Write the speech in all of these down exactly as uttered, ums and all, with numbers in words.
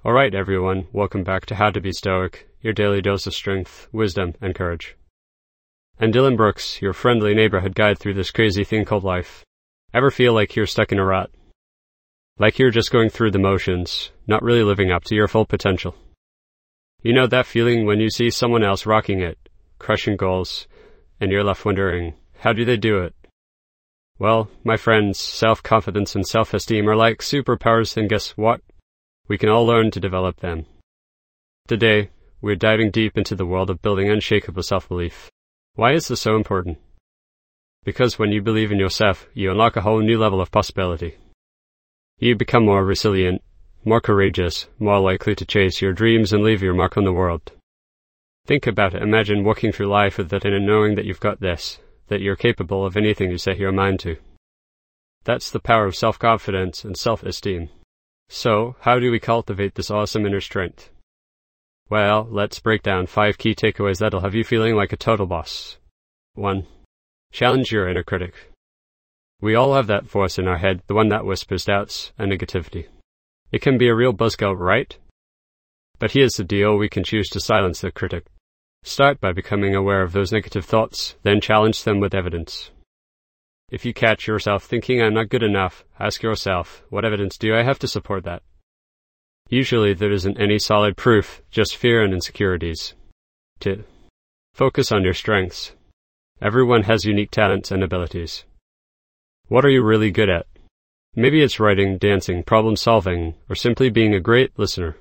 Alright everyone, welcome back to How to Be Stoic, your daily dose of strength, wisdom, and courage. I'm Dylan Brooks, your friendly neighborhood guide through this crazy thing called life. Ever feel like you're stuck in a rut? Like you're just going through the motions, not really living up to your full potential? You know that feeling when you see someone else rocking it, crushing goals, and you're left wondering, how do they do it? Well, my friends, self-confidence and self-esteem are like superpowers, and guess what? We can all learn to develop them. Today, we're diving deep into the world of building unshakable self-belief. Why is this so important? Because when you believe in yourself, you unlock a whole new level of possibility. You become more resilient, more courageous, more likely to chase your dreams and leave your mark on the world. Think about it. Imagine walking through life with that inner knowing that you've got this, that you're capable of anything you set your mind to. That's the power of self-confidence and self-esteem. So, how do we cultivate this awesome inner strength? Well, let's break down five key takeaways that'll have you feeling like a total boss. one. Challenge your inner critic. We all have that voice in our head, the one that whispers doubts and negativity. It can be a real buzzkill, right? But here's the deal, we can choose to silence the critic. Start by becoming aware of those negative thoughts, then challenge them with evidence. If you catch yourself thinking I'm not good enough, ask yourself, what evidence do I have to support that? Usually there isn't any solid proof, just fear and insecurities. two. Focus on your strengths. Everyone has unique talents and abilities. What are you really good at? Maybe it's writing, dancing, problem solving, or simply being a great listener.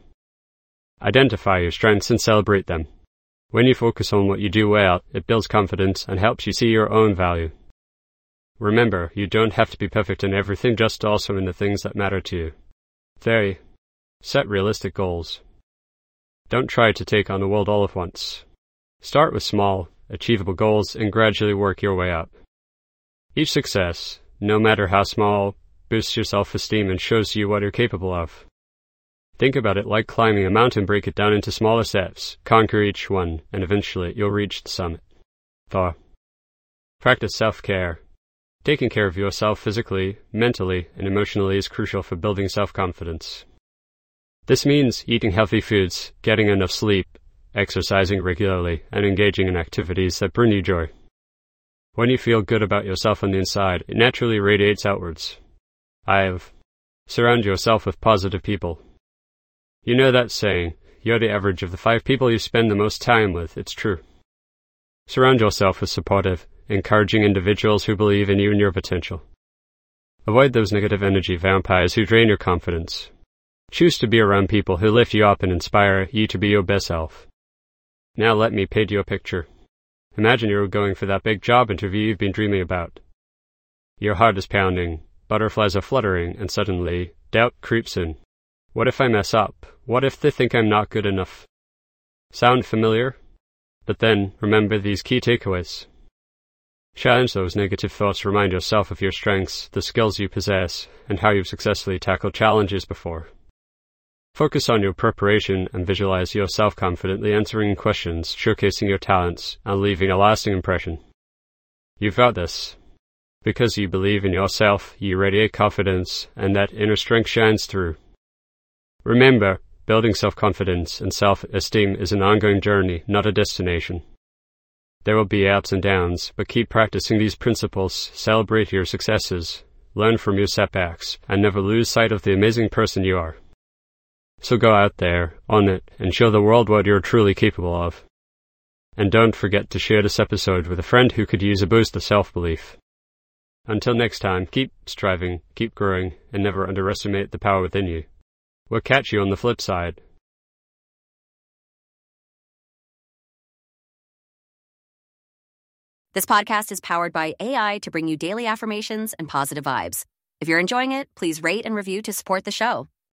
Identify your strengths and celebrate them. When you focus on what you do well, it builds confidence and helps you see your own value. Remember, you don't have to be perfect in everything, just also in the things that matter to you. three. Set realistic goals. Don't try to take on the world all at once. Start with small, achievable goals and gradually work your way up. Each success, no matter how small, boosts your self-esteem and shows you what you're capable of. Think about it like climbing a mountain. Break it down into smaller steps, conquer each one, and eventually you'll reach the summit. four. Practice self-care. Taking care of yourself physically, mentally, and emotionally is crucial for building self-confidence. This means eating healthy foods, getting enough sleep, exercising regularly, and engaging in activities that bring you joy. When you feel good about yourself on the inside, it naturally radiates outwards. five. Surround yourself with positive people. You know that saying, you're the average of the five people you spend the most time with. It's true. Surround yourself with supportive, encouraging individuals who believe in you and your potential. Avoid those negative energy vampires who drain your confidence. Choose to be around people who lift you up and inspire you to be your best self. Now let me paint you a picture. Imagine you're going for that big job interview you've been dreaming about. Your heart is pounding, butterflies are fluttering, and suddenly, doubt creeps in. What if I mess up? What if they think I'm not good enough? Sound familiar? But then, remember these key takeaways. Challenge those negative thoughts, remind yourself of your strengths, the skills you possess, and how you've successfully tackled challenges before. Focus on your preparation and visualize yourself confidently answering questions, showcasing your talents, and leaving a lasting impression. You've got this. Because you believe in yourself, you radiate confidence, and that inner strength shines through. Remember, building self-confidence and self-esteem is an ongoing journey, not a destination. There will be ups and downs, but keep practicing these principles, celebrate your successes, learn from your setbacks, and never lose sight of the amazing person you are. So go out there, own it, and show the world what you're truly capable of. And don't forget to share this episode with a friend who could use a boost of self-belief. Until next time, keep striving, keep growing, and never underestimate the power within you. We'll catch you on the flip side. This podcast is powered by A I to bring you daily affirmations and positive vibes. If you're enjoying it, please rate and review to support the show.